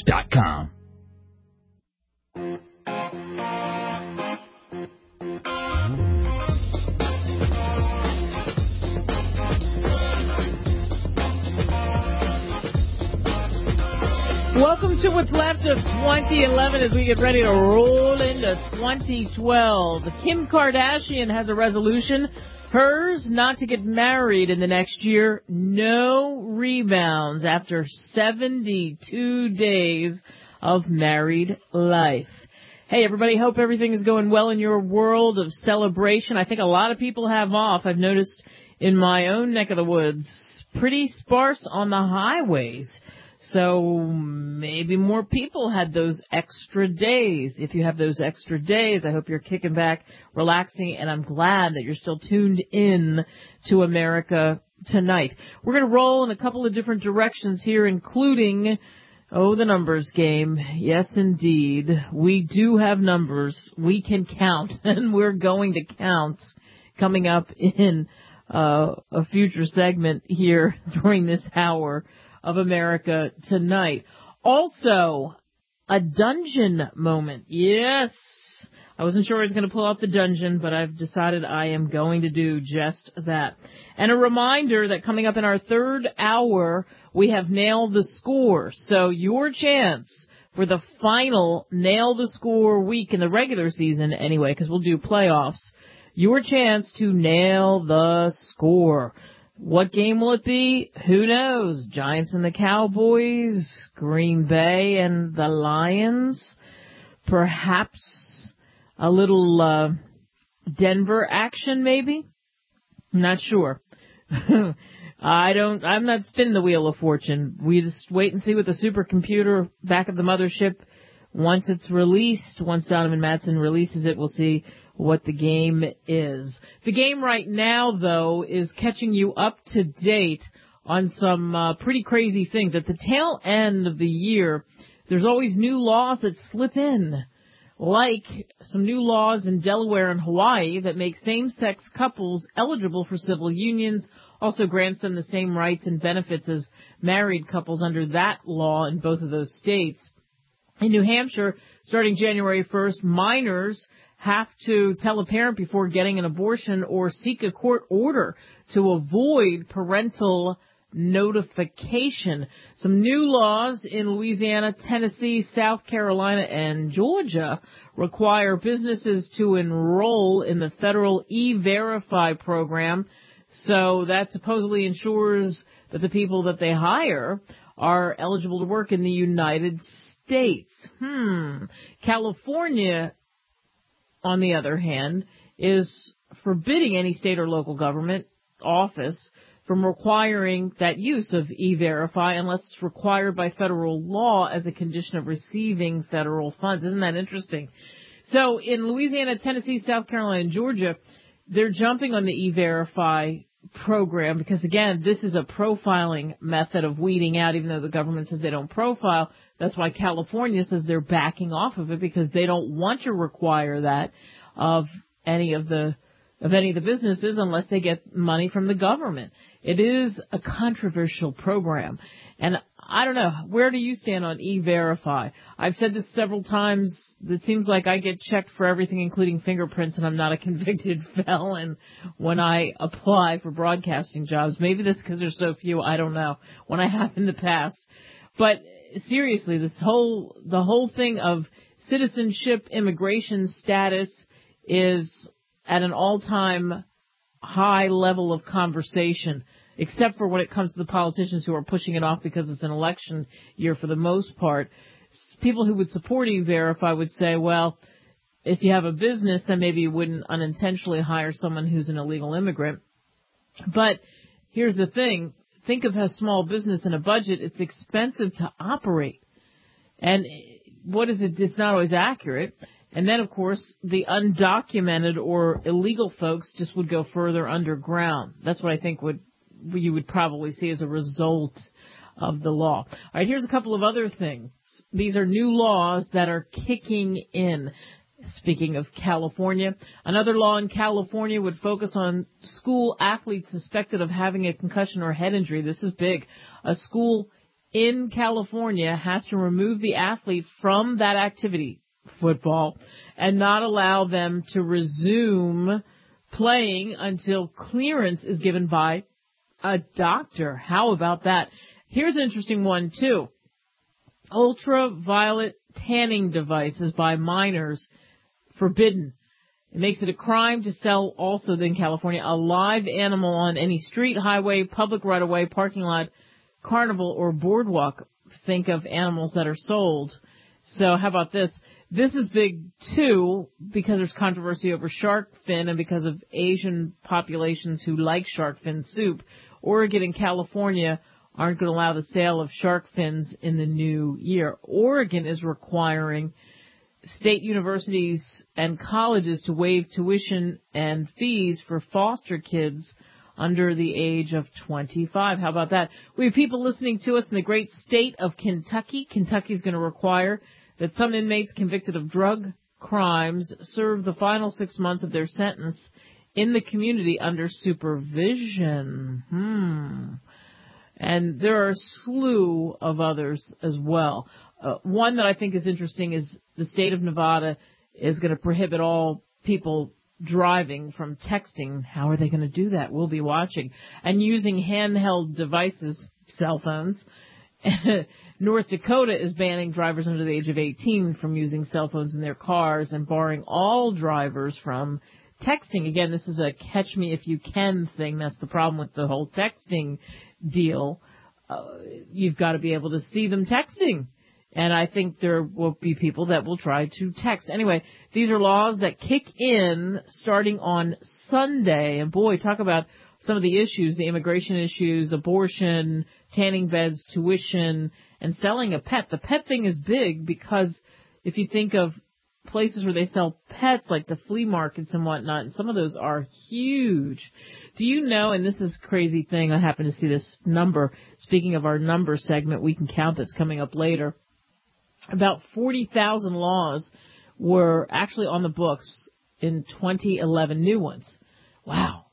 Sports.com. Welcome to what's left of 2011 as we get ready to roll into 2012. Kim Kardashian has a resolution. Hers not to get married in the next year. No rebounds after 72 days of married life. Hey, everybody. Hope everything is going well in your world of celebration. I think a lot of people have off. I've noticed in my own neck of the woods, pretty sparse on the highways. So maybe more people had those extra days. If you have those extra days, I hope you're kicking back, relaxing, and I'm glad that you're still tuned in to America Tonight. We're going to roll in a couple of different directions here, including, the numbers game. Yes, indeed. We do have numbers. We can count, and we're going to count coming up in a future segment here during this hour of America Tonight. Also, a dungeon moment. Yes. I wasn't sure I was going to pull out the dungeon, but I've decided I am going to do just that. And a reminder that coming up in our third hour, we have Nail the Score. So your chance for the final Nail the Score week in the regular season anyway, because we'll do playoffs, your chance to nail the score. What game will it be? Who knows? Giants and the Cowboys, Green Bay and the Lions, perhaps a little Denver action maybe? Not sure. I'm not spinning the wheel of fortune. We just wait and see what the supercomputer back of the mothership, once it's released, once Donovan Madsen releases it, we'll see what the game is. The game right now, though, is catching you up to date on some pretty crazy things. At the tail end of the year, there's always new laws that slip in, like some new laws in Delaware and Hawaii that make same-sex couples eligible for civil unions, also grants them the same rights and benefits as married couples under that law in both of those states. In New Hampshire, starting January 1st, minors have to tell a parent before getting an abortion or seek a court order to avoid parental notification. Some new laws in Louisiana, Tennessee, South Carolina, and Georgia require businesses to enroll in the federal E-Verify program. So that supposedly ensures that the people that they hire are eligible to work in the United States. California, on the other hand, is forbidding any state or local government office from requiring that use of E-Verify unless it's required by federal law as a condition of receiving federal funds. Isn't that interesting? So in Louisiana, Tennessee, South Carolina, and Georgia, they're jumping on the E-Verify program because, again, this is a profiling method of weeding out, even though the government says they don't profile. That's why California says they're backing off of it because they don't want to require that of any of the businesses unless they get money from the government. It is a controversial program. And I don't know, where do you stand on E-Verify? I've said this several times. It seems like I get checked for everything, including fingerprints, and I'm not a convicted felon when I apply for broadcasting jobs. Maybe that's because there's so few. I don't know. When I have in the past. But seriously, the whole thing of citizenship, immigration status is at an all-time high level of conversation, except for when it comes to the politicians who are pushing it off because it's an election year for the most part. People who would support E-Verify would say, well, if you have a business, then maybe you wouldn't unintentionally hire someone who's an illegal immigrant. But here's the thing. Think of a small business and a budget. It's expensive to operate. And what is it? It's not always accurate. And then, of course, the undocumented or illegal folks just would go further underground. That's what I think you would probably see as a result of the law. All right, here's a couple of other things. These are new laws that are kicking in. Speaking of California, another law in California would focus on school athletes suspected of having a concussion or head injury. This is big. A school in California has to remove the athlete from that activity, football, and not allow them to resume playing until clearance is given by a doctor. How about that? Here's an interesting one, too. Ultraviolet tanning devices by minors forbidden. It makes it a crime to sell also in California a live animal on any street, highway, public right-of-way, parking lot, carnival, or boardwalk. Think of animals that are sold. So how about this? This is big, too, because there's controversy over shark fin and because of Asian populations who like shark fin soup. Oregon and California aren't going to allow the sale of shark fins in the new year. Oregon is requiring state universities and colleges to waive tuition and fees for foster kids under the age of 25. How about that? We have people listening to us in the great state of Kentucky. Kentucky is going to require that some inmates convicted of drug crimes serve the final 6 months of their sentence in the community under supervision. And there are a slew of others as well. One that I think is interesting is the state of Nevada is going to prohibit all people driving from texting. How are they going to do that? We'll be watching. And using handheld devices, cell phones. North Dakota is banning drivers under the age of 18 from using cell phones in their cars and barring all drivers from texting. Again, this is a catch me if you can thing. That's the problem with the whole texting deal. You've got to be able to see them texting. And I think there will be people that will try to text. Anyway, these are laws that kick in starting on Sunday. And boy, talk about some of the issues, the immigration issues, abortion, tanning beds, tuition, and selling a pet. The pet thing is big because if you think of places where they sell pets like the flea markets and whatnot, and some of those are huge. Do you know, and this is a crazy thing, I happen to see this number, speaking of our number segment, We Can Count, that's coming up later, about 40,000 laws were actually on the books in 2011, new ones. Wow,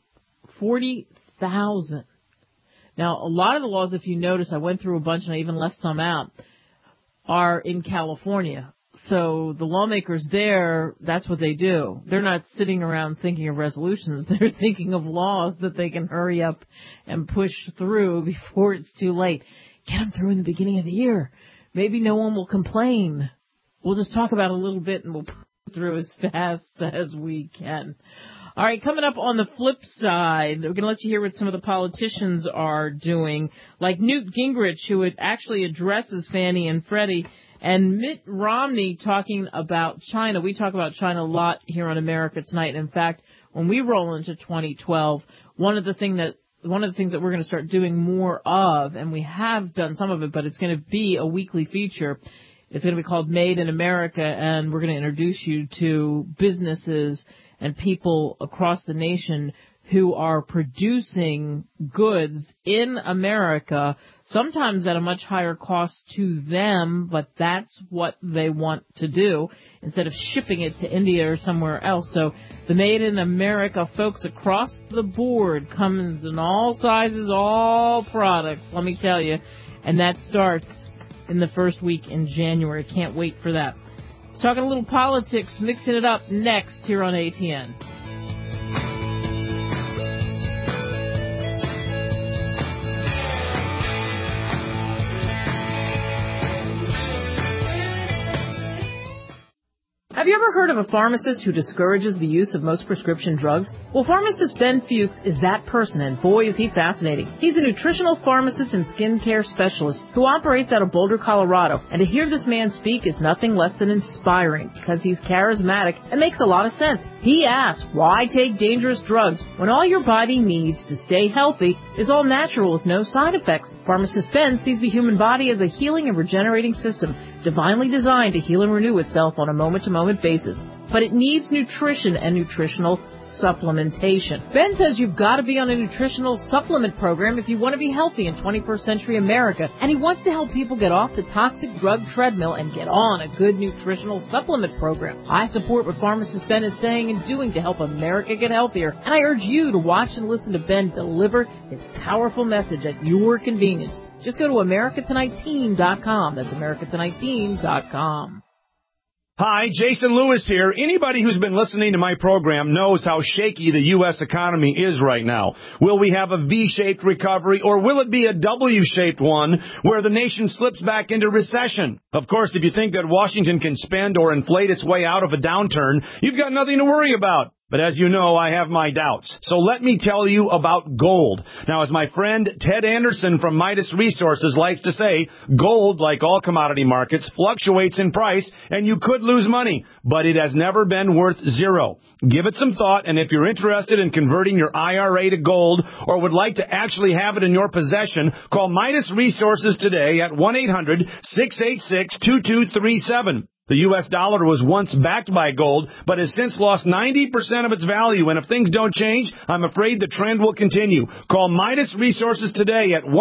40,000. Now, a lot of the laws, if you notice, I went through a bunch and I even left some out, are in California. So the lawmakers there, that's what they do. They're not sitting around thinking of resolutions. They're thinking of laws that they can hurry up and push through before it's too late. Get them through in the beginning of the year. Maybe no one will complain. We'll just talk about it a little bit and we'll put it through as fast as we can. All right, coming up on the flip side, we're going to let you hear what some of the politicians are doing, like Newt Gingrich, who actually addresses Fannie and Freddie, and Mitt Romney talking about China. We talk about China a lot here on America Tonight. In fact, when we roll into 2012, one of the things that we're going to start doing more of, and we have done some of it, but it's going to be a weekly feature. It's going to be called Made in America, and we're going to introduce you to businesses and people across the nation who are producing goods in America, sometimes at a much higher cost to them, but that's what they want to do instead of shipping it to India or somewhere else. So the Made in America folks across the board, comes in all sizes, all products, let me tell you. And that starts in the first week in January. Can't wait for that. Talking a little politics, mixing it up next here on ATN. Have you ever heard of a pharmacist who discourages the use of most prescription drugs? Well, pharmacist Ben Fuchs is that person, and boy, is he fascinating. He's a nutritional pharmacist and skincare specialist who operates out of Boulder, Colorado, and to hear this man speak is nothing less than inspiring because he's charismatic and makes a lot of sense. He asks, why take dangerous drugs when all your body needs to stay healthy is all natural with no side effects? Pharmacist Ben sees the human body as a healing and regenerating system, divinely designed to heal and renew itself on a moment-to-moment moment basis, but it needs nutrition and nutritional supplementation. Ben says you've got to be on a nutritional supplement program if you want to be healthy in 21st century America, and he wants to help people get off the toxic drug treadmill and get on a good nutritional supplement program. I support what pharmacist Ben is saying and doing to help America get healthier, and I urge you to watch and listen to Ben deliver his powerful message at your convenience. Just go to AmericaTonightTeam.com. That's AmericaTonightTeam.com. Hi, Jason Lewis here. Anybody who's been listening to my program knows how shaky the U.S. economy is right now. Will we have a V-shaped recovery, or will it be a W-shaped one where the nation slips back into recession? Of course, if you think that Washington can spend or inflate its way out of a downturn, you've got nothing to worry about. But as you know, I have my doubts. So let me tell you about gold. Now, as my friend Ted Anderson from Midas Resources likes to say, gold, like all commodity markets, fluctuates in price, and you could lose money, but it has never been worth zero. Give it some thought, and if you're interested in converting your IRA to gold or would like to actually have it in your possession, call Midas Resources today at 1-800-686-2237. The U.S. dollar was once backed by gold, but has since lost 90% of its value. And if things don't change, I'm afraid the trend will continue. Call Midas Resources today at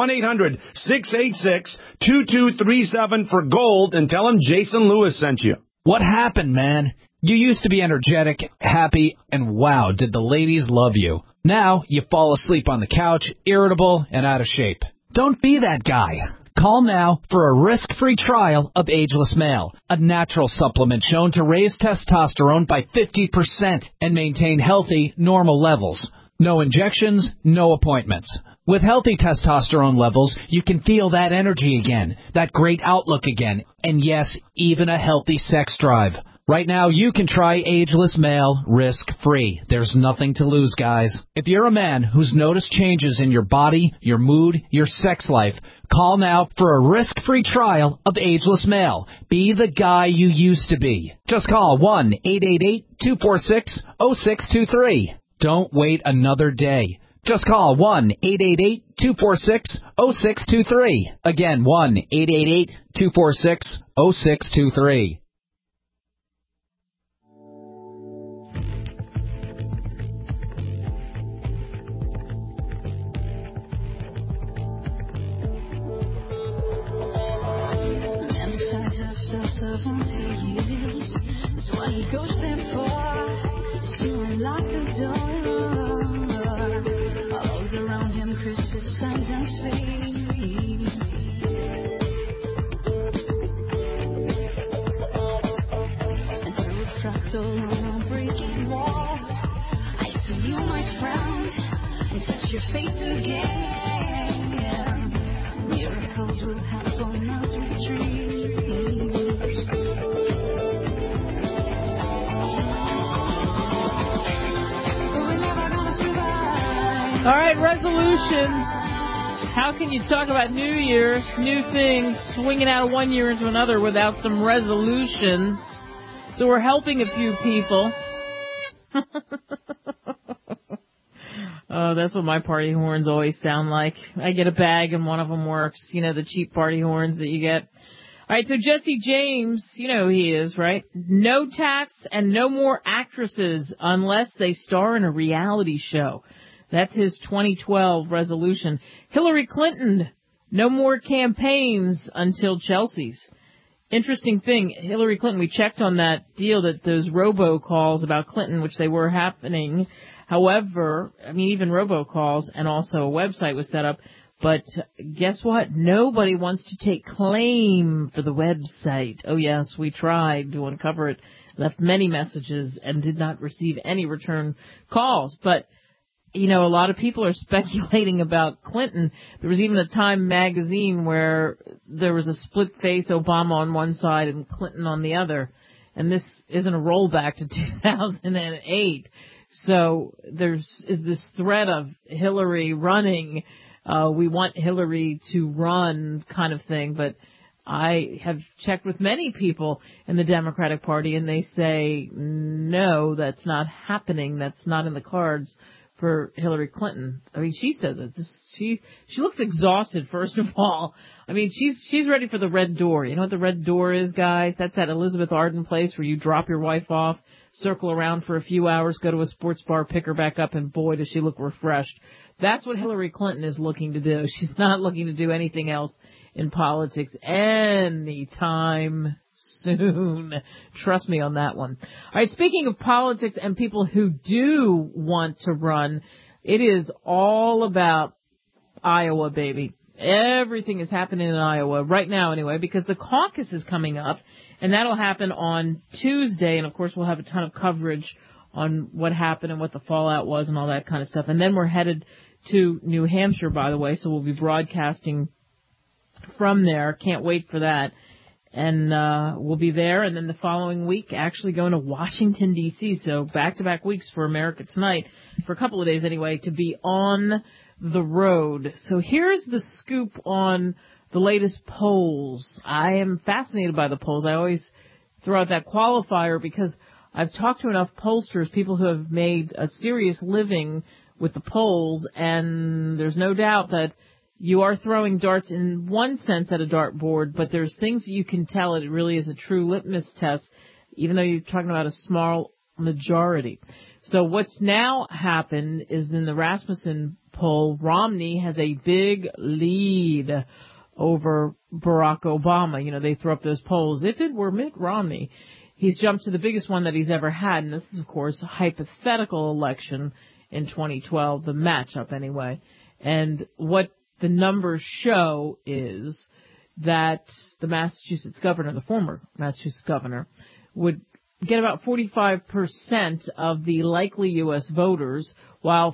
1-800-686-2237 for gold and tell them Jason Lewis sent you. What happened, man? You used to be energetic, happy, and wow, did the ladies love you. Now you fall asleep on the couch, irritable, and out of shape. Don't be that guy. Call now for a risk-free trial of Ageless Male, a natural supplement shown to raise testosterone by 50% and maintain healthy, normal levels. No injections, no appointments. With healthy testosterone levels, you can feel that energy again, that great outlook again, and yes, even a healthy sex drive. Right now, you can try Ageless Male risk-free. There's nothing to lose, guys. If you're a man who's noticed changes in your body, your mood, your sex life, call now for a risk-free trial of Ageless Male. Be the guy you used to be. Just call 1-888-246-0623. Don't wait another day. Just call 1-888-246-0623. Again, 1-888-246-0623. That's what he goes there for. Still unlock the door. All those around him criticize and say, and through a fractal on a breaking wall, I see you, my friend, and touch your face again. Miracles will happen as we dream. All right, resolutions. How can you talk about New Year's, new things, swinging out of one year into another without some resolutions? So we're helping a few people. Oh, that's what my party horns always sound like. I get a bag and one of them works. You know, the cheap party horns that you get. All right, so Jesse James, you know who he is, right? No tax and no more actresses unless they star in a reality show. That's his 2012 resolution. Hillary Clinton, no more campaigns until Chelsea's. Interesting thing, Hillary Clinton, we checked on that deal, that those robocalls about Clinton, which they were happening. However, I mean, even robocalls and also a website was set up. But guess what? Nobody wants to take claim for the website. Oh, yes, we tried to uncover it, left many messages, and did not receive any return calls. But you know, a lot of people are speculating about Clinton. There was even a Time magazine where there was a split face, Obama on one side and Clinton on the other. And this isn't a rollback to 2008. So is this threat of Hillary running, we want Hillary to run kind of thing. But I have checked with many people in the Democratic Party, and they say, no, that's not happening. That's not in the cards for Hillary Clinton. I mean, she says it. She looks exhausted, first of all. I mean, she's ready for the red door. You know what the red door is, guys? That's that Elizabeth Arden place where you drop your wife off, circle around for a few hours, go to a sports bar, pick her back up, and boy, does she look refreshed. That's what Hillary Clinton is looking to do. She's not looking to do anything else in politics anytime soon. Trust me on that one. All right, speaking of politics and people who do want to run, it is all about Iowa, baby. Everything is happening in Iowa right now anyway, because the caucus is coming up, and that'll happen on Tuesday, and of course we'll have a ton of coverage on what happened and what the fallout was and all that kind of stuff. And then we're headed to New Hampshire, by the way, so we'll be broadcasting from there. Can't wait for that. And we'll be there, and then the following week actually going to Washington, D.C., so back-to-back weeks for America Tonight, for a couple of days anyway, to be on the road. So here's the scoop on the latest polls. I am fascinated by the polls. I always throw out that qualifier because I've talked to enough pollsters, people who have made a serious living with the polls, and there's no doubt that you are throwing darts in one sense at a dartboard, but there's things that you can tell it really is a true litmus test, even though you're talking about a small majority. So what's now happened is in the Rasmussen poll, Romney has a big lead over Barack Obama. You know, they throw up those polls. If it were Mitt Romney, he's jumped to the biggest one that he's ever had, and this is, of course, a hypothetical election in 2012, the matchup anyway. And what the numbers show is that the Massachusetts governor, the former Massachusetts governor, would get about 45% of the likely U.S. voters, while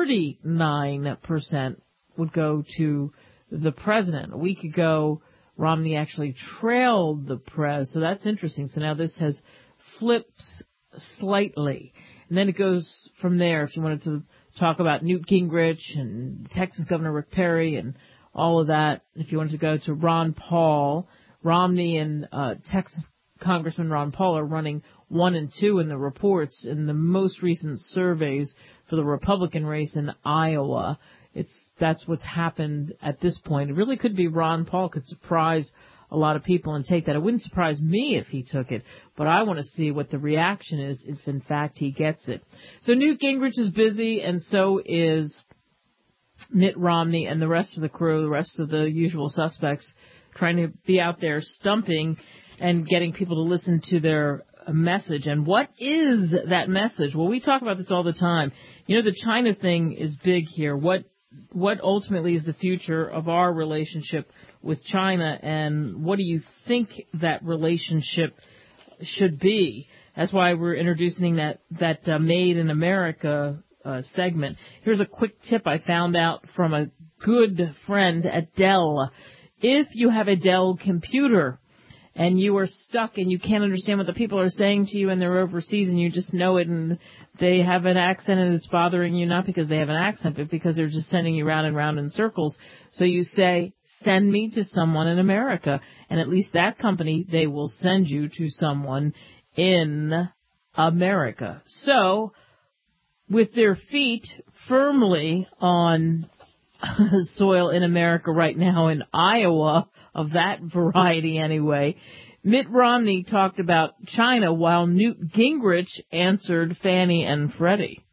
39% would go to the president. A week ago, Romney actually trailed the prez, so that's interesting. So now this has flipped slightly. And then it goes from there, if you wanted to talk about Newt Gingrich and Texas Governor Rick Perry and all of that. If you wanted to go to Ron Paul, Romney and Texas Congressman Ron Paul are running 1 and 2 in the reports in the most recent surveys for the Republican race in Iowa. That's what's happened at this point. It really could be Ron Paul could surprise a lot of people and take that. It wouldn't surprise me if he took it, but I want to see what the reaction is if, in fact, he gets it. So Newt Gingrich is busy, and so is Mitt Romney and the rest of the crew, the rest of the usual suspects, trying to be out there stumping and getting people to listen to their message. And what is that message? Well, we talk about this all the time. You know, the China thing is big here. What ultimately is the future of our relationship with China, and what do you think that relationship should be? That's why we're introducing that Made in America segment. Here's a quick tip I found out from a good friend at Dell. If you have a Dell computer and you are stuck and you can't understand what the people are saying to you and they're overseas and you just know it and they have an accent and it's bothering you, not because they have an accent, but because they're just sending you round and round in circles. So you say, send me to someone in America. And at least that company, they will send you to someone in America. So with their feet firmly on soil in America right now in Iowa, of that variety anyway, Mitt Romney talked about China while Newt Gingrich answered Fannie and Freddie.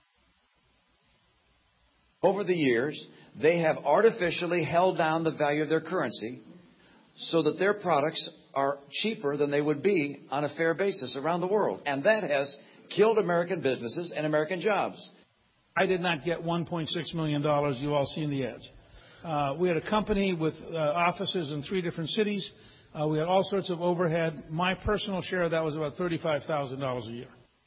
Over the years, they have artificially held down the value of their currency so that their products are cheaper than they would be on a fair basis around the world. And that has killed American businesses and American jobs. I did not get $1.6 million you all see in the ads. We had a company with offices in 3 different cities. We had all sorts of overhead. My personal share of that was about $35,000 a year.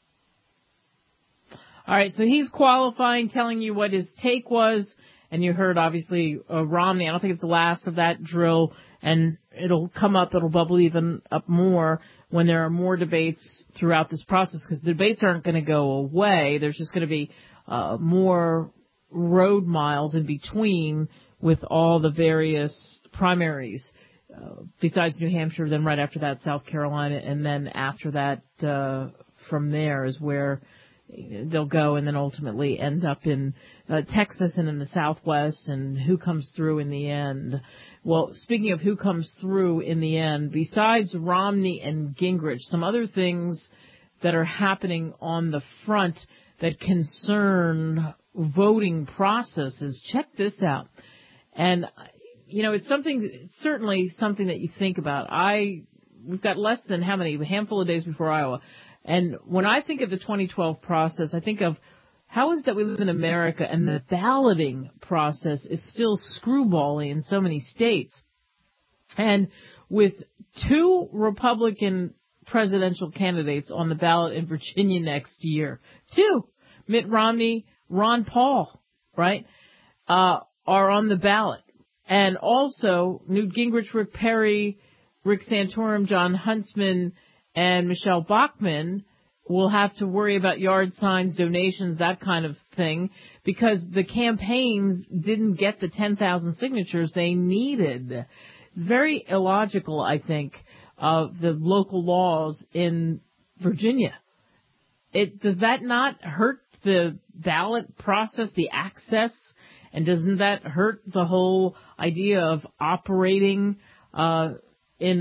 All right, so he's qualifying, telling you what his take was, and you heard, obviously, Romney. I don't think it's the last of that drill, and it'll come up, it'll bubble even up more when there are more debates throughout this process, because the debates aren't going to go away. There's just going to be more road miles in between with all the various primaries. Besides New Hampshire, then right after that, South Carolina, and then after that, from there is where they'll go and then ultimately end up in Texas and in the Southwest, and who comes through in the end. Well, speaking of who comes through in the end, besides Romney and Gingrich, some other things that are happening on the front that concern voting processes. Check this out. And, it's certainly something that you think about. We've got less than a handful of days before Iowa. And when I think of the 2012 process, I think of how is it that we live in America and the balloting process is still screwballing in so many states. And with 2 Republican presidential candidates on the ballot in Virginia next year, 2, Mitt Romney, Ron Paul, right, are on the ballot. And also Newt Gingrich, Rick Perry, Rick Santorum, John Huntsman, and Michelle Bachmann will have to worry about yard signs, donations, that kind of thing, because the campaigns didn't get the 10,000 signatures they needed. It's very illogical, I think, of the local laws in Virginia. Does that not hurt the ballot process, the access? And doesn't that hurt the whole idea of operating in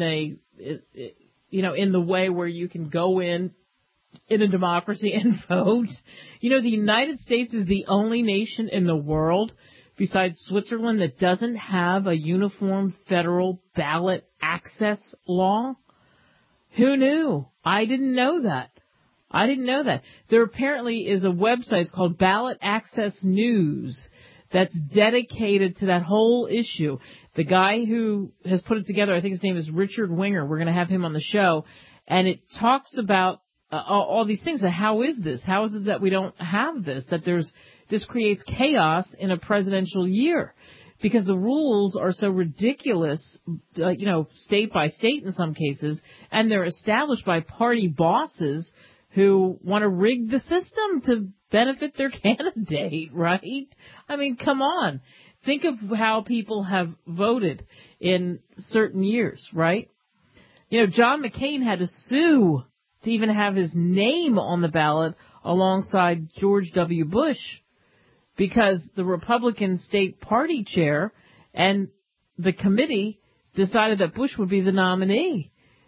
the way where you can go in a democracy and vote? The United States is the only nation in the world besides Switzerland that doesn't have a uniform federal ballot access law. Who knew? I didn't know that. There apparently is a website, it's called Ballot Access News, that's dedicated to that whole issue. The guy who has put it together, I think his name is Richard Winger. We're going to have him on the show. And it talks about all these things. How is this? How is it that we don't have this? That this creates chaos in a presidential year because the rules are so ridiculous, state by state in some cases, and they're established by party bosses who want to rig the system to benefit their candidate, right? I mean, come on. Think of how people have voted in certain years, right? John McCain had to sue to even have his name on the ballot alongside George W. Bush because the Republican state party chair and the committee decided that Bush would be the nominee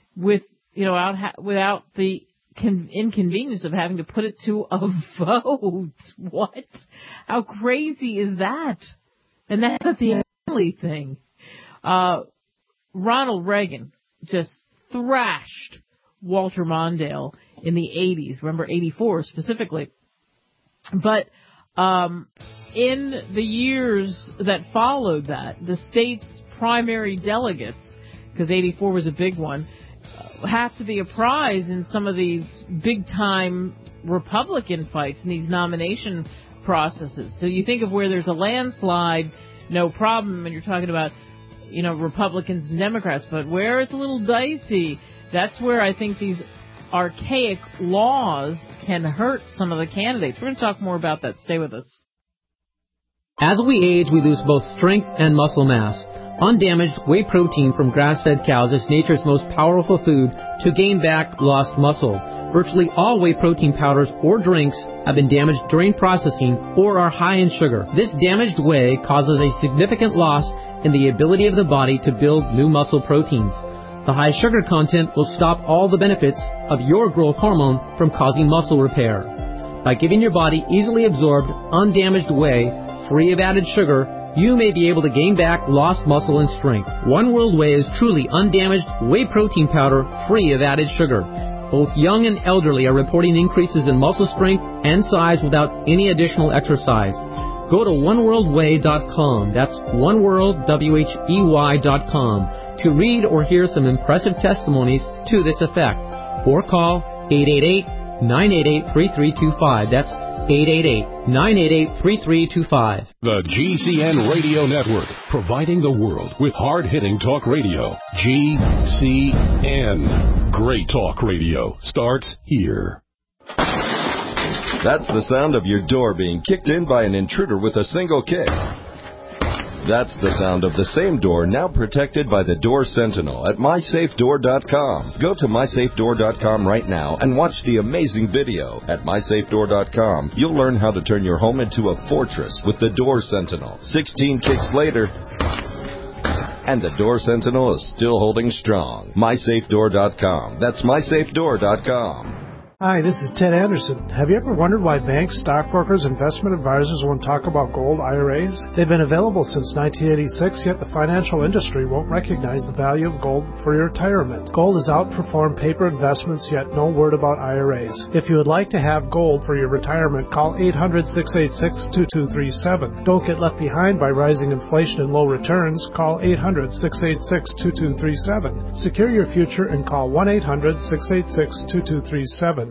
without the inconvenience of having to put it to a vote. What? How crazy is that? And that's not the only thing. Ronald Reagan just thrashed Walter Mondale in the 80s. Remember, 84 specifically. But in the years that followed that, the state's primary delegates, because 84 was a big one, have to be apprised in some of these big-time Republican fights in these nomination processes. So you think of where there's a landslide, no problem, and you're talking about, Republicans and Democrats, but where it's a little dicey, that's where I think these archaic laws can hurt some of the candidates. We're going to talk more about that. Stay with us. As we age, we lose both strength and muscle mass. Undamaged whey protein from grass-fed cows is nature's most powerful food to gain back lost muscle. Virtually all whey protein powders or drinks have been damaged during processing or are high in sugar. This damaged whey causes a significant loss in the ability of the body to build new muscle proteins. The high sugar content will stop all the benefits of your growth hormone from causing muscle repair. By giving your body easily absorbed, undamaged whey, free of added sugar, you may be able to gain back lost muscle and strength. One World Whey is truly undamaged whey protein powder free of added sugar. Both young and elderly are reporting increases in muscle strength and size without any additional exercise. Go to oneworldwhey.com. That's oneworldwhey.com to read or hear some impressive testimonies to this effect. Or call 888-988-3325. That's 888-988-3325. The GCN Radio Network, providing the world with hard-hitting talk radio. GCN. Great talk radio starts here. That's the sound of your door being kicked in by an intruder with a single kick. That's the sound of the same door now protected by the Door Sentinel at MySafeDoor.com. Go to MySafeDoor.com right now and watch the amazing video. At MySafeDoor.com, you'll learn how to turn your home into a fortress with the Door Sentinel. 16 kicks later, and the Door Sentinel is still holding strong. MySafeDoor.com. That's MySafeDoor.com. Hi, this is Ted Anderson. Have you ever wondered why banks, stockbrokers, investment advisors won't talk about gold IRAs? They've been available since 1986, yet the financial industry won't recognize the value of gold for your retirement. Gold has outperformed paper investments, yet no word about IRAs. If you would like to have gold for your retirement, call 800-686-2237. Don't get left behind by rising inflation and low returns. Call 800-686-2237. Secure your future and call 1-800-686-2237.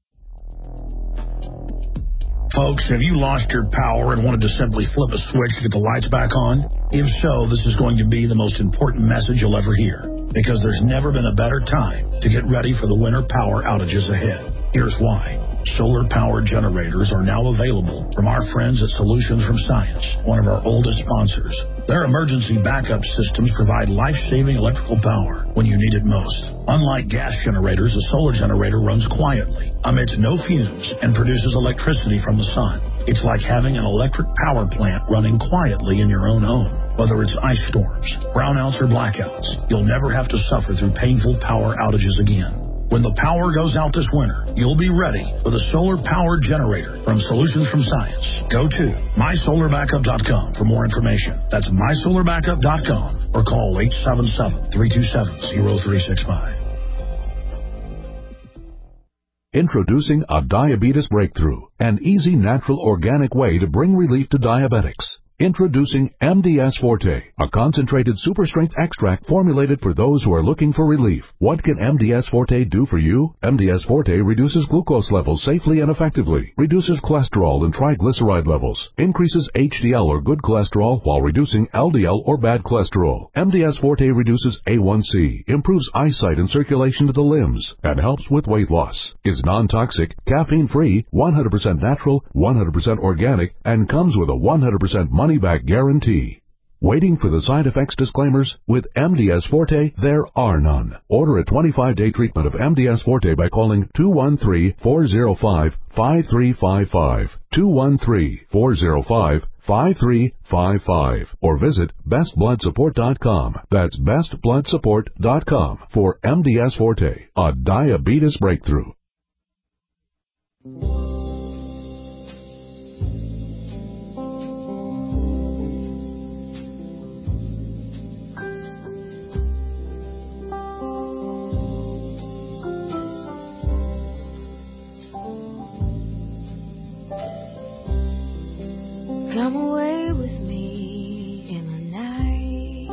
Folks, have you lost your power and wanted to simply flip a switch to get the lights back on? If so, this is going to be the most important message you'll ever hear, because there's never been a better time to get ready for the winter power outages ahead. Here's why. Solar-powered generators are now available from our friends at Solutions from Science, one of our oldest sponsors. Their emergency backup systems provide life-saving electrical power when you need it most. Unlike gas generators, a solar generator runs quietly, emits no fumes, and produces electricity from the sun. It's like having an electric power plant running quietly in your own home. Whether it's ice storms, brownouts, or blackouts, you'll never have to suffer through painful power outages again. When the power goes out this winter, you'll be ready with a solar-powered generator from Solutions from Science. Go to MySolarBackup.com for more information. That's MySolarBackup.com or call 877-327-0365. Introducing a diabetes breakthrough, an easy, natural, organic way to bring relief to diabetics. Introducing MDS Forte, a concentrated super-strength extract formulated for those who are looking for relief. What can MDS Forte do for you? MDS Forte reduces glucose levels safely and effectively, reduces cholesterol and triglyceride levels, increases HDL or good cholesterol while reducing LDL or bad cholesterol. MDS Forte reduces A1C, improves eyesight and circulation to the limbs, and helps with weight loss. Is non-toxic, caffeine-free, 100% natural, 100% organic, and comes with a 100% money-back guarantee. Waiting for the side effects disclaimers? With MDS Forte, there are none. Order a 25-day treatment of MDS Forte by calling 213-405-5355, 213-405-5355, or visit bestbloodsupport.com. That's bestbloodsupport.com for MDS Forte, a diabetes breakthrough. Come away with me in the night.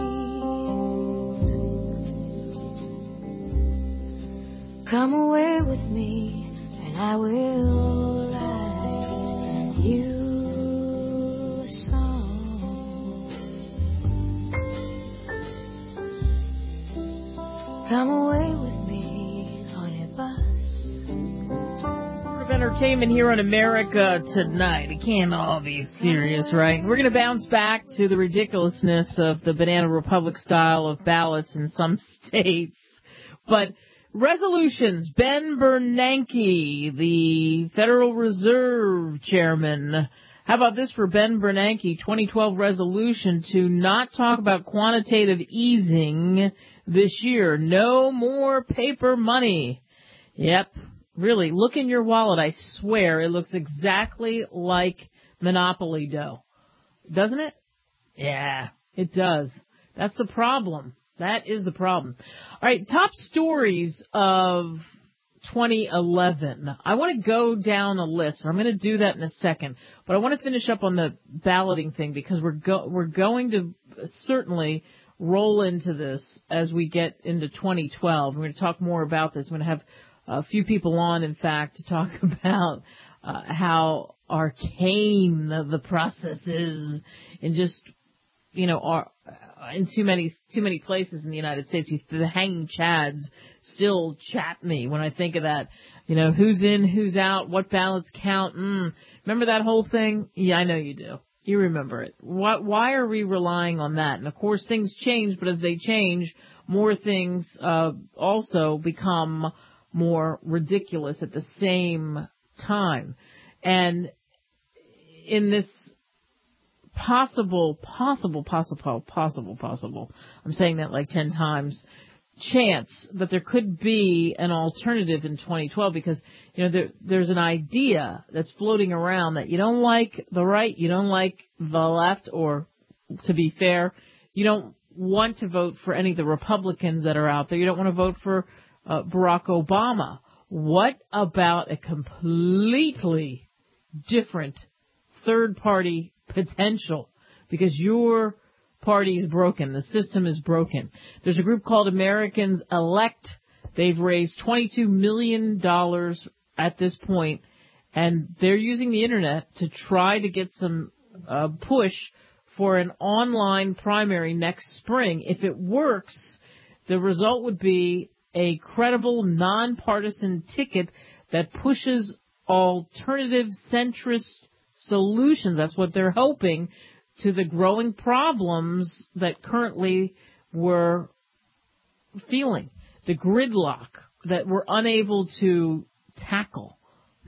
Come away with me and I will write you a song. Come away with me on a bus. Entertainment here on America Tonight. It can't all be serious, right? We're going to bounce back to the ridiculousness of the Banana Republic style of ballots in some states. But resolutions. Ben Bernanke, the Federal Reserve Chairman. How about this for Ben Bernanke? 2012 resolution to not talk about quantitative easing this year. No more paper money. Yep. Really, look in your wallet. I swear it looks exactly like Monopoly dough. Doesn't it? Yeah, it does. That's the problem. That is the problem. All right, top stories of 2011. I want to go down a list. I'm going to do that in a second. But I want to finish up on the balloting thing because we're going to certainly roll into this as we get into 2012. We're going to talk more about this. We're going to have a few people on, in fact, to talk about how arcane the process is in just, in too many places in the United States. The hanging chads still chat me when I think of that. Who's in, who's out, what ballots count. Remember that whole thing? Yeah, I know you do. You remember it. Why are we relying on that? And of course things change, but as they change, more things also become more ridiculous at the same time. And in this possible, I'm saying that like 10 times, chance that there could be an alternative in 2012, because there's an idea that's floating around that you don't like the right, you don't like the left, or to be fair, you don't want to vote for any of the Republicans that are out there. You don't want to vote for Barack Obama. What about a completely different third party potential? Because your party is broken. The system is broken. There's a group called Americans Elect. They've raised $22 million at this point, and they're using the internet to try to get some push for an online primary next spring. If it works, the result would be a credible, nonpartisan ticket that pushes alternative centrist solutions. That's what they're hoping, to the growing problems that currently we're feeling, the gridlock that we're unable to tackle.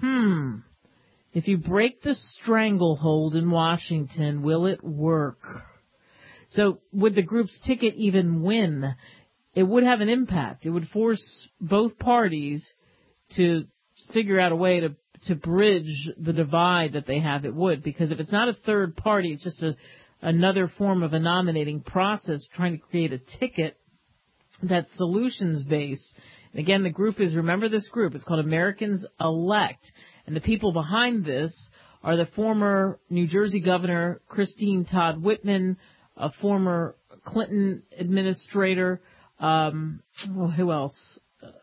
If you break the stranglehold in Washington, will it work? So would the group's ticket even win? It would have an impact. It would force both parties to figure out a way to bridge the divide that they have. It would, because if it's not a third party, it's just another form of a nominating process trying to create a ticket that's solutions-based. And again, the group is, remember this group, it's called Americans Elect. And the people behind this are the former New Jersey Governor Christine Todd Whitman, a former Clinton administrator, who else?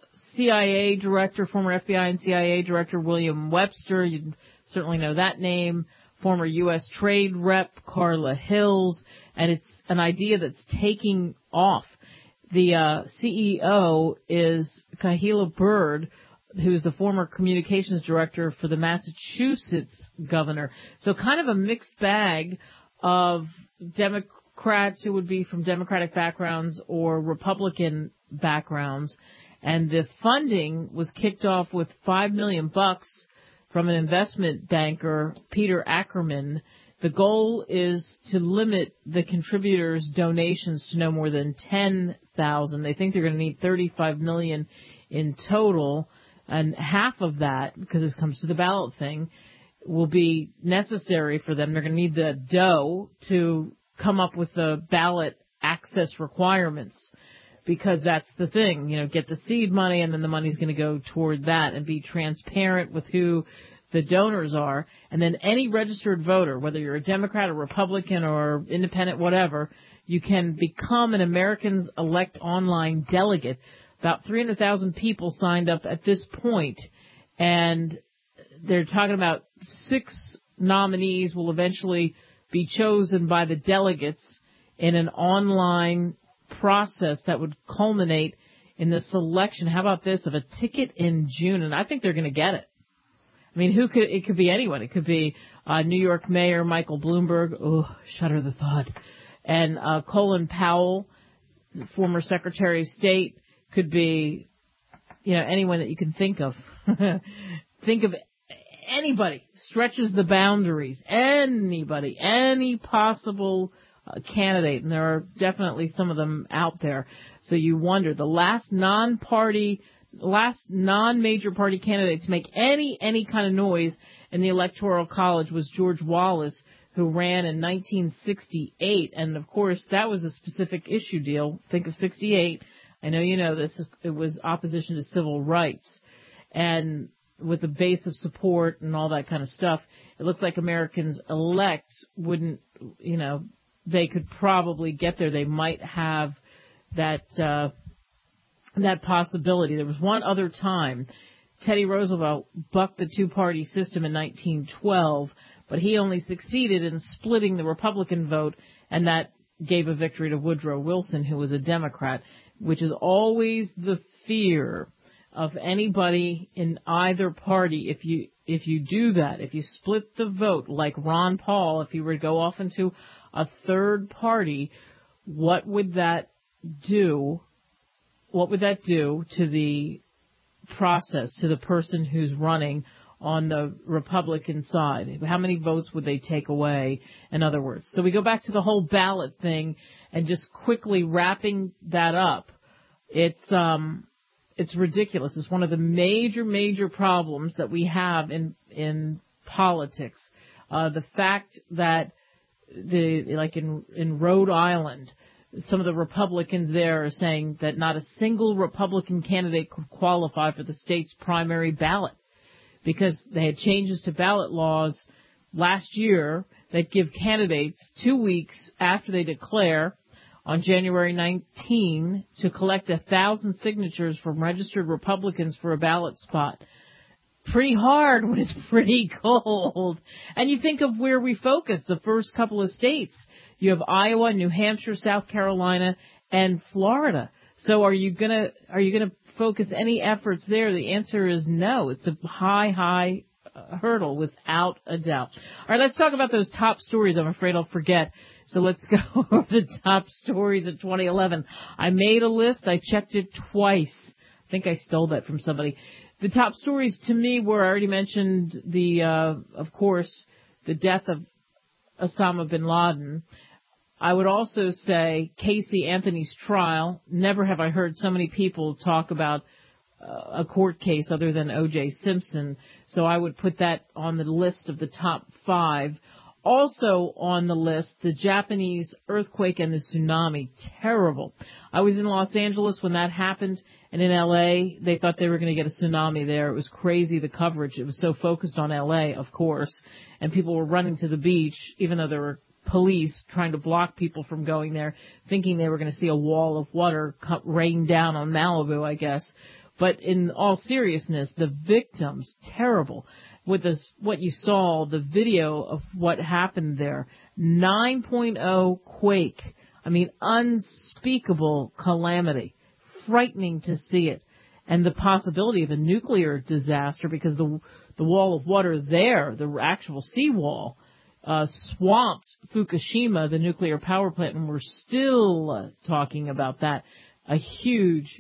CIA director, former FBI and CIA director William Webster, you certainly know that name, former U.S. Trade Rep Carla Hills, and it's an idea that's taking off. The CEO is Kahila Bird, who's the former communications director for the Massachusetts governor. So kind of a mixed bag of Democrats who would be from Democratic backgrounds or Republican backgrounds. And the funding was kicked off with $5 million from an investment banker, Peter Ackerman. The goal is to limit the contributors' donations to no more than $10,000. They think they're going to need $35 million in total, and half of that, because this comes to the ballot thing, will be necessary for them. They're going to need the dough to come up with the ballot access requirements. Because that's the thing, get the seed money, and then the money's going to go toward that, and be transparent with who the donors are. And then any registered voter, whether you're a Democrat or Republican or independent, whatever, you can become an Americans Elect online delegate. About 300,000 people signed up at this point, and they're talking about 6 nominees will eventually be chosen by the delegates in an online process that would culminate in the selection. How about this, of a ticket in June? And I think they're going to get it. I mean, it could be anyone. It could be New York Mayor Michael Bloomberg. Oh, shudder the thought. And Colin Powell, former Secretary of State. Could be, anyone that you can think of. Think of anybody. Stretches the boundaries. Anybody. Any possible candidate, and there are definitely some of them out there. So you wonder, the last non-major party candidate to make any kind of noise in the Electoral College was George Wallace, who ran in 1968. And of course, that was a specific issue deal. Think of 68. I know you know this. It was opposition to civil rights. And with a base of support and all that kind of stuff, it looks like Americans Elect wouldn't, they could probably get there. They might have that possibility. There was one other time Teddy Roosevelt bucked the two-party system in 1912, but he only succeeded in splitting the Republican vote, and that gave a victory to Woodrow Wilson, who was a Democrat, which is always the fear of anybody in either party if you do that, if you split the vote like Ron Paul, if he were to go off into a third party, what would that do? What would that do to the process, to the person who's running on the Republican side? How many votes would they take away, in other words? So we go back to the whole ballot thing and just quickly wrapping that up. It's ridiculous. It's one of the major problems that we have in politics. The fact that in Rhode Island, some of the Republicans there are saying that not a single Republican candidate could qualify for the state's primary ballot because they had changes to ballot laws last year that give candidates 2 weeks after they declare on January 19 to collect 1,000 signatures from registered Republicans for a ballot spot. Pretty hard when it's pretty cold. And you think of where we focus, the first couple of states. You have Iowa, New Hampshire, South Carolina, and Florida. So are you gonna focus any efforts there? The answer is no. It's a high hurdle without a doubt. All right, let's talk about those top stories. I'm afraid I'll forget. So let's go over the top stories of 2011. I made a list. I checked it twice. I think I stole that from somebody. The top stories to me were, I already mentioned of course, the death of Osama bin Laden. I would also say Casey Anthony's trial. Never have I heard so many people talk about a court case other than O.J. Simpson. So I would put that on the list of the top 5. Also on the list, the Japanese earthquake and the tsunami. Terrible. I was in Los Angeles when that happened, and in L.A., they thought they were going to get a tsunami there. It was crazy, the coverage. It was so focused on L.A., of course, and people were running to the beach, even though there were police trying to block people from going there, thinking they were going to see a wall of water rain down on Malibu, I guess. But in all seriousness, the victims, terrible. With what you saw, the video of what happened there, 9.0 quake. I mean, unspeakable calamity. Frightening to see it. And the possibility of a nuclear disaster because the wall of water there, the actual seawall, swamped Fukushima, the nuclear power plant, and we're still talking about that. A huge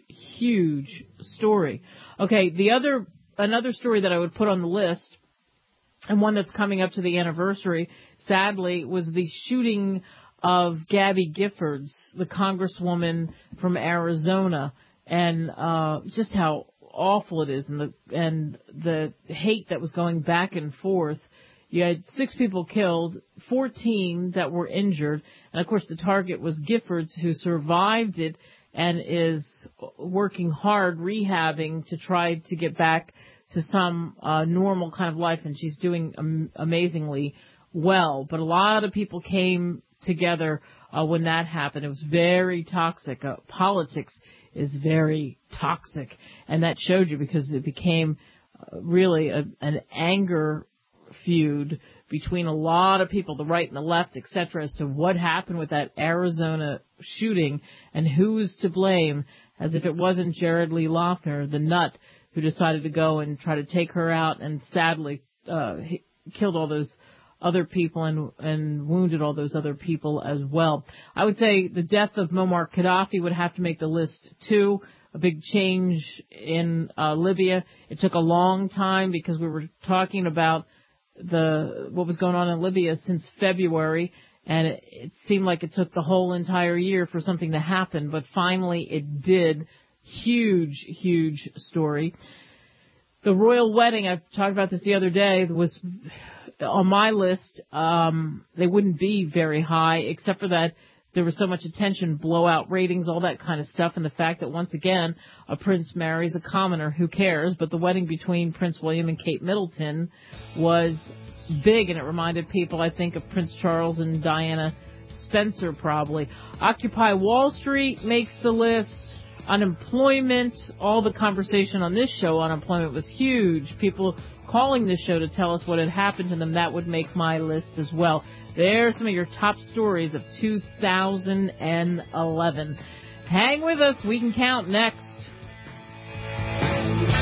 story. Okay, another story that I would put on the list, and one that's coming up to the anniversary, sadly, was the shooting of Gabby Giffords, the congresswoman from Arizona, and just how awful it is, and the hate that was going back and forth. You had 6 people killed, 14 that were injured, and of course the target was Giffords, who survived it and is working hard rehabbing to try to get back to some normal kind of life, and she's doing amazingly well. But a lot of people came together when that happened. It was very toxic. Politics is very toxic, and that showed you because it became really an anger feud between a lot of people, the right and the left, etc., as to what happened with that Arizona shooting and who's to blame, as if it wasn't Jared Lee Loughner, the nut, who decided to go and try to take her out and sadly killed all those other people and wounded all those other people as well. I would say the death of Muammar Gaddafi would have to make the list too. A big change in Libya. It took a long time because we were talking about what was going on in Libya since February, and it seemed like it took the whole entire year for something to happen, but finally it did. Huge story. The royal wedding, I talked about this the other day, was on my list. They wouldn't be very high, except for that there was so much attention, blowout ratings, all that kind of stuff, and the fact that once again a prince marries a commoner. Who cares? But the wedding between Prince William and Kate Middleton was big, and it reminded people, I think, of Prince Charles and Diana Spencer probably. Occupy Wall Street makes the list. Unemployment, all the conversation on this show, unemployment was huge. People calling this show to tell us what had happened to them, that would make my list as well. There's some of your top stories of 2011. Hang with us. We Can Count next.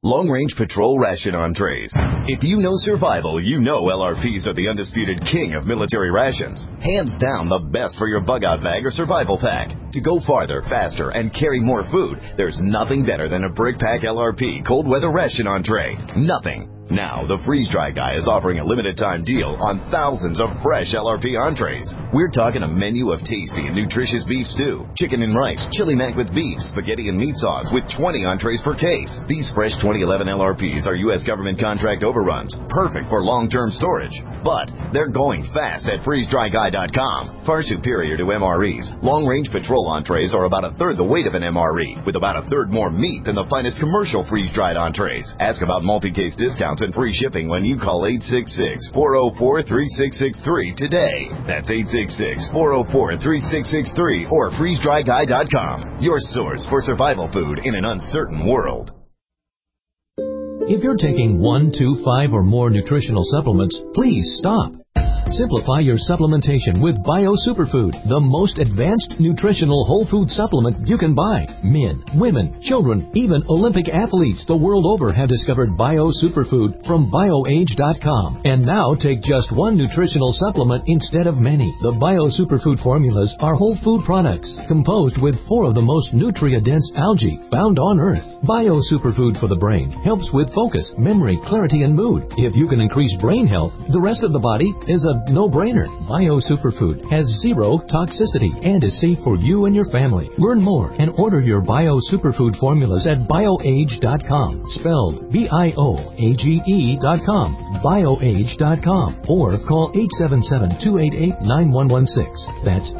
Long Range Patrol Ration Entrees. If you know survival, you know LRPs are the undisputed king of military rations. Hands down the best for your bug-out bag or survival pack. To go farther, faster, and carry more food, there's nothing better than a Brick Pack LRP cold weather ration entree. Nothing. Now, the Freeze Dry Guy is offering a limited-time deal on thousands of fresh LRP entrees. We're talking a menu of tasty and nutritious beef stew, chicken and rice, chili mac with beef, spaghetti and meat sauce with 20 entrees per case. These fresh 2011 LRPs are U.S. government contract overruns, perfect for long-term storage. But they're going fast at freezedryguy.com. Far superior to MREs, long-range patrol entrees are about a third the weight of an MRE, with about a third more meat than the finest commercial freeze-dried entrees. Ask about multi-case discounts and free shipping when you call 866-404-3663 today. That's 866-404-3663 or freezedryguy.com. Your source for survival food in an uncertain world. If you're taking 1, 2, 5, or more nutritional supplements, please stop. Simplify your supplementation with Bio Superfood, the most advanced nutritional whole food supplement you can buy. Men, women, children, even Olympic athletes the world over have discovered Bio Superfood from BioAge.com. And now take just one nutritional supplement instead of many. The Bio Superfood formulas are whole food products composed with 4 of the most nutrient-dense algae found on Earth. Bio Superfood for the brain helps with focus, memory, clarity, and mood. If you can increase brain health, the rest of the body is a no-brainer. Bio Superfood has 0 toxicity and is safe for you and your family. Learn more and order your Bio Superfood formulas at BioAge.com, spelled BIOAGE.com, BioAge.com, or call 877-288-9116. That's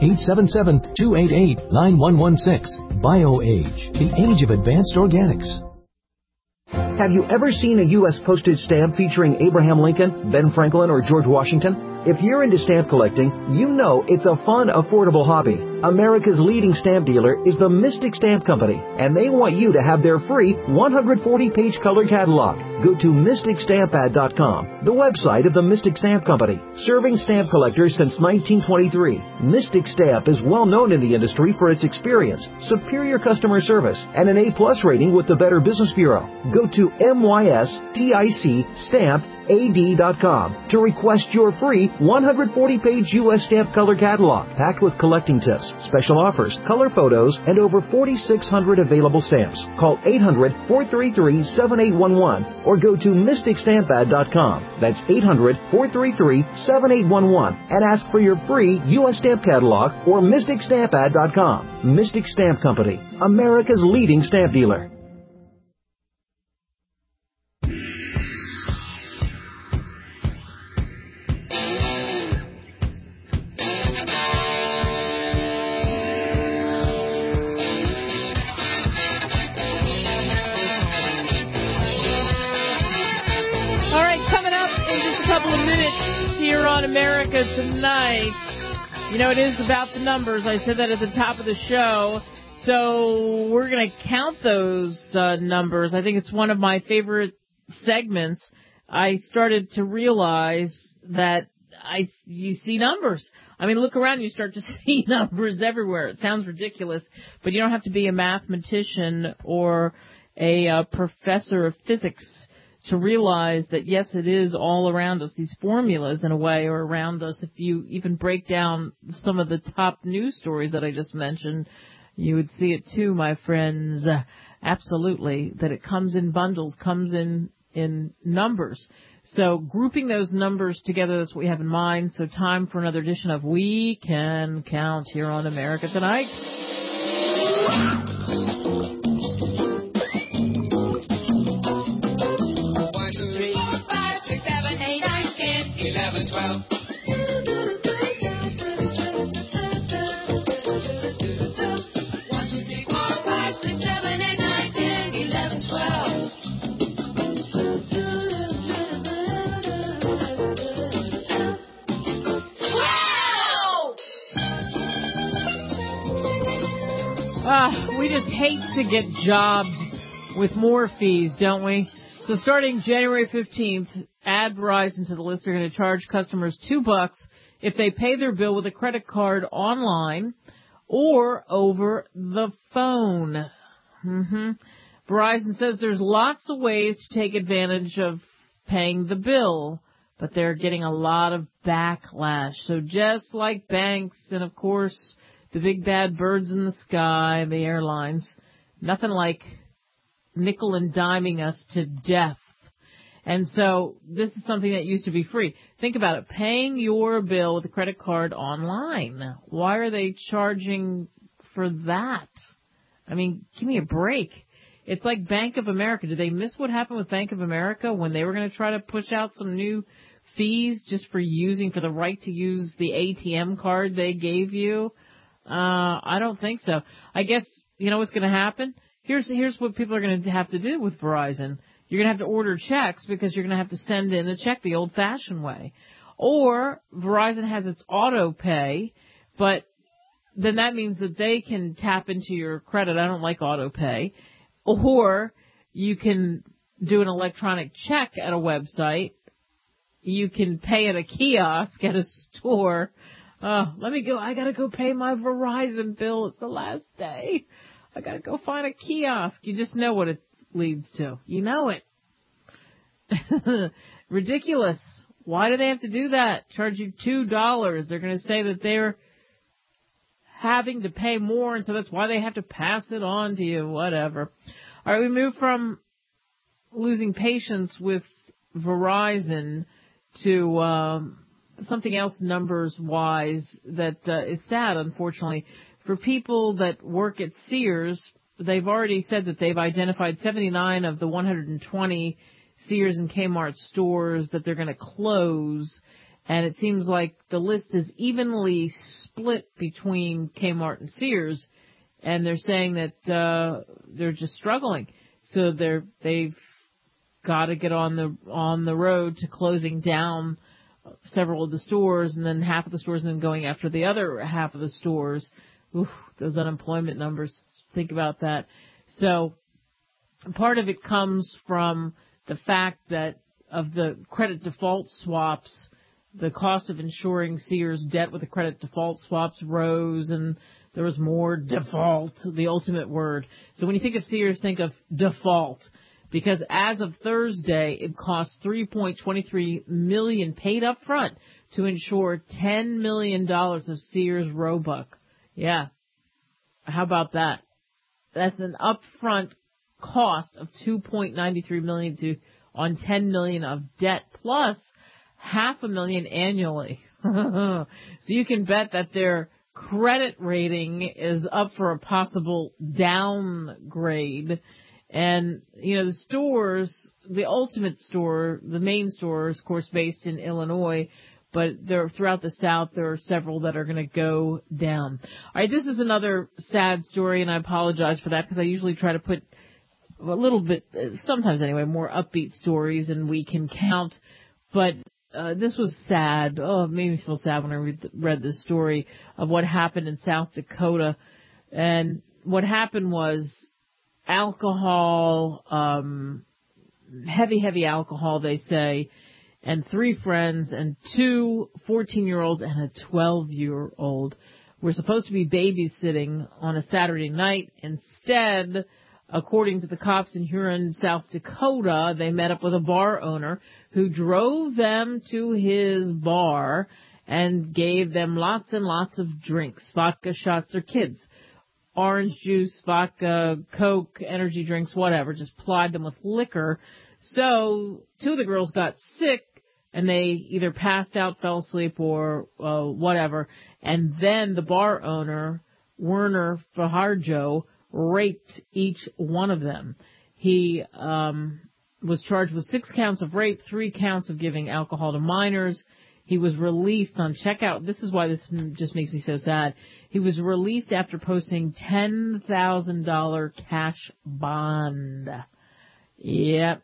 877-288-9116. BioAge, the age of advanced organics. Have you ever seen a U.S. postage stamp featuring Abraham Lincoln, Ben Franklin, or George Washington? If you're into stamp collecting, you know it's a fun, affordable hobby. America's leading stamp dealer is the Mystic Stamp Company, and they want you to have their free 140-page color catalog. Go to MysticStampAd.com, the website of the Mystic Stamp Company, serving stamp collectors since 1923. Mystic Stamp is well known in the industry for its experience, superior customer service, and an A+ rating with the Better Business Bureau. Go to MysticStampAd.com to request your free 140-page U.S. stamp color catalog, packed with collecting tips, special offers, color photos, and over 4,600 available stamps. Call 800-433-7811 or go to MysticStampAd.com. That's 800-433-7811 and ask for your free U.S. stamp catalog or MysticStampAd.com. Mystic Stamp Company, America's leading stamp dealer. Here on America Tonight. You know, it is about the numbers. I said that at the top of the show. So we're going to count those numbers. I think it's one of my favorite segments. I started to realize that you see numbers. I mean, look around, you start to see numbers everywhere. It sounds ridiculous, but you don't have to be a mathematician or a professor of physics to realize that, yes, it is all around us. These formulas, in a way, are around us. If you even break down some of the top news stories that I just mentioned, you would see it too, my friends. Absolutely, that it comes in bundles, comes in numbers. So grouping those numbers together, that's what we have in mind. So time for another edition of We Can Count here on America Tonight. 11, 12. 1, 2, 3, 4, 5, 6, 7, 8, 9, 10, 11, 12. 12! We just hate to get jobbed with more fees, don't we? So starting January 15th, add Verizon to the list. They're going to charge customers $2 if they pay their bill with a credit card online or over the phone. Verizon says there's lots of ways to take advantage of paying the bill, but they're getting a lot of backlash. So just like banks and, of course, the big bad birds in the sky, the airlines, nothing like nickel and diming us to death. And so this is something that used to be free. Think about it. Paying your bill with a credit card online. Why are they charging for that? I mean, give me a break. It's like Bank of America. Did they miss what happened with Bank of America when they were going to try to push out some new fees just for the right to use the ATM card they gave you? I don't think so. I guess, you know what's going to happen? Here's what people are going to have to do with Verizon. You're going to have to order checks because you're going to have to send in a check the old-fashioned way. Or Verizon has its auto pay, but then that means that they can tap into your credit. I don't like auto pay. Or you can do an electronic check at a website. You can pay at a kiosk at a store. Let me go. I got to go pay my Verizon bill. It's the last day. I got to go find a kiosk. You just know what it leads to. You know it. Ridiculous. Why do they have to do that? Charge you $2. They're going to say that they're having to pay more, and so that's why they have to pass it on to you. Whatever. All right, we move from losing patience with Verizon to something else numbers-wise that is sad, unfortunately. For people that work at Sears, they've already said that they've identified 79 of the 120 Sears and Kmart stores that they're going to close, and it seems like the list is evenly split between Kmart and Sears, and they're saying that they're just struggling. So they've got to get on the road to closing down several of the stores, and then half of the stores, and then going after the other half of the stores. Oof, those unemployment numbers, think about that. So part of it comes from the fact that of the credit default swaps, the cost of insuring Sears debt with the credit default swaps rose, and there was more default, the ultimate word. So when you think of Sears, think of default, because as of Thursday, it cost $3.23 million paid up front to insure $10 million of Sears Roebuck. Yeah. How about that? That's an upfront cost of $2.93 million on $10 million of debt plus $500,000 annually. So you can bet that their credit rating is up for a possible downgrade. And, you know, the stores, the Ultimate store, the main store is, of course, based in Illinois, but throughout the South, there are several that are going to go down. All right, this is another sad story, and I apologize for that because I usually try to put a little bit, sometimes anyway, more upbeat stories than we can count. But this was sad. Oh, it made me feel sad when I read this story of what happened in South Dakota. And what happened was alcohol, heavy alcohol, they say, and 3 friends and 2 14-year-olds and a 12-year-old were supposed to be babysitting on a Saturday night. Instead, according to the cops in Huron, South Dakota, they met up with a bar owner who drove them to his bar and gave them lots and lots of drinks, vodka shots. They're kids. Orange juice, vodka, Coke, energy drinks, whatever. Just plied them with liquor. So 2 of the girls got sick, and they either passed out, fell asleep, or whatever. And then the bar owner, Werner Fajardo, raped each one of them. He was charged with 6 counts of rape, 3 counts of giving alcohol to minors. He was released on checkout. This is why this just makes me so sad. He was released after posting $10,000 cash bond. Yep.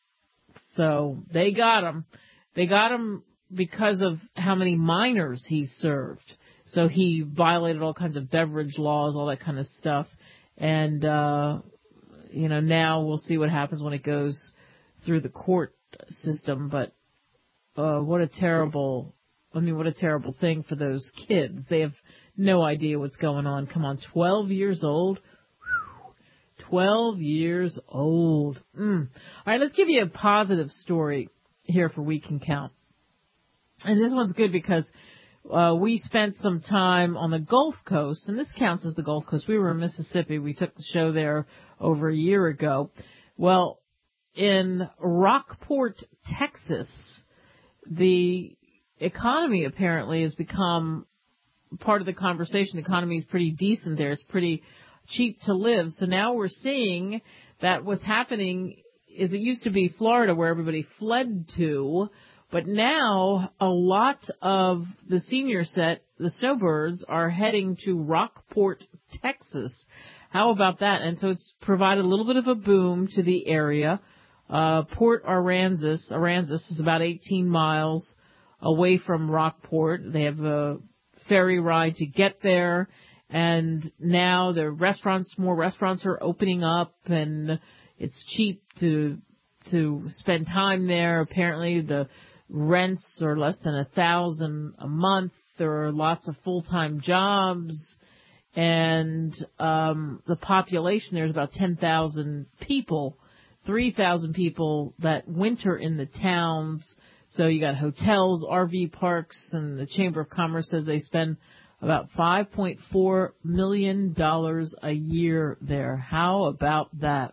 So they got him. They got him because of how many minors he served. So he violated all kinds of beverage laws, all that kind of stuff. And, you know, now we'll see what happens when it goes through the court system. But what a terrible thing for those kids. They have no idea what's going on. Come on, 12 years old. Whew. 12 years old. All right, let's give you a positive story here for We Can Count. And this one's good because we spent some time on the Gulf Coast, and this counts as the Gulf Coast. We were in Mississippi. We took the show there over a year ago. Well, in Rockport, Texas, the economy apparently has become part of the conversation. The economy is pretty decent there. It's pretty cheap to live. So now we're seeing that what's happening is it used to be Florida where everybody fled to, but now a lot of the senior set, the snowbirds, are heading to Rockport, Texas. How about that? And so it's provided a little bit of a boom to the area. Port Aransas is about 18 miles away from Rockport. They have a ferry ride to get there, and now more restaurants are opening up, and it's cheap to spend time there. Apparently the rents are less than $1,000 a month. There are lots of full-time jobs, and the population there is about 10,000 people, 3,000 people that winter in the towns. So you got hotels, RV parks, and the Chamber of Commerce says they spend about $5.4 million a year there. How about that?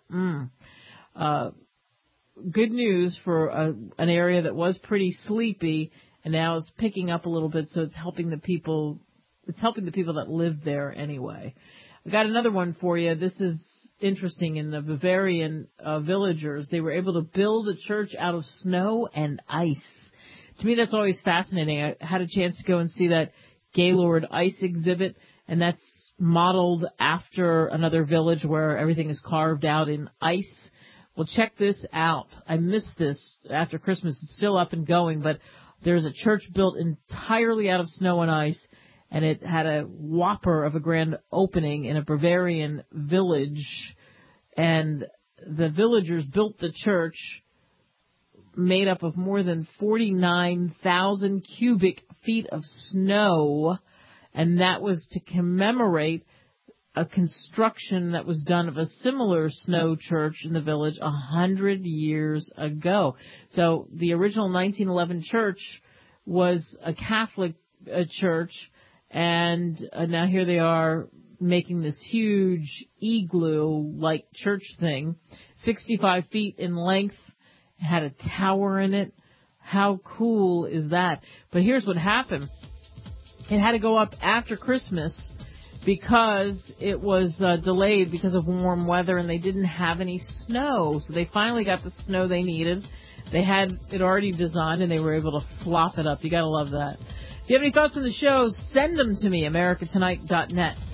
Good news for an area that was pretty sleepy and now is picking up a little bit. So it's helping the people. It's helping the people that live there anyway. I got another one for you. This is interesting. In the Bavarian villagers, they were able to build a church out of snow and ice. To me, that's always fascinating. I had a chance to go and see that Gaylord Ice exhibit, and that's modeled after another village where everything is carved out in ice. Well, check this out. I missed this after Christmas. It's still up and going, but there's a church built entirely out of snow and ice, and it had a whopper of a grand opening in a Bavarian village, and the villagers built the church made up of more than 49,000 cubic feet of snow, and that was to commemorate a construction that was done of a similar snow church in the village 100 years ago. So the original 1911 church was a Catholic church, and now here they are making this huge igloo-like church thing, 65 feet in length, had a tower in it. How cool is that? But here's what happened. It had to go up after Christmas because it was delayed because of warm weather, and they didn't have any snow. So they finally got the snow they needed. They had it already designed, and they were able to flop it up. You got to love that. If you have any thoughts on the show, send them to me, americatonight.net.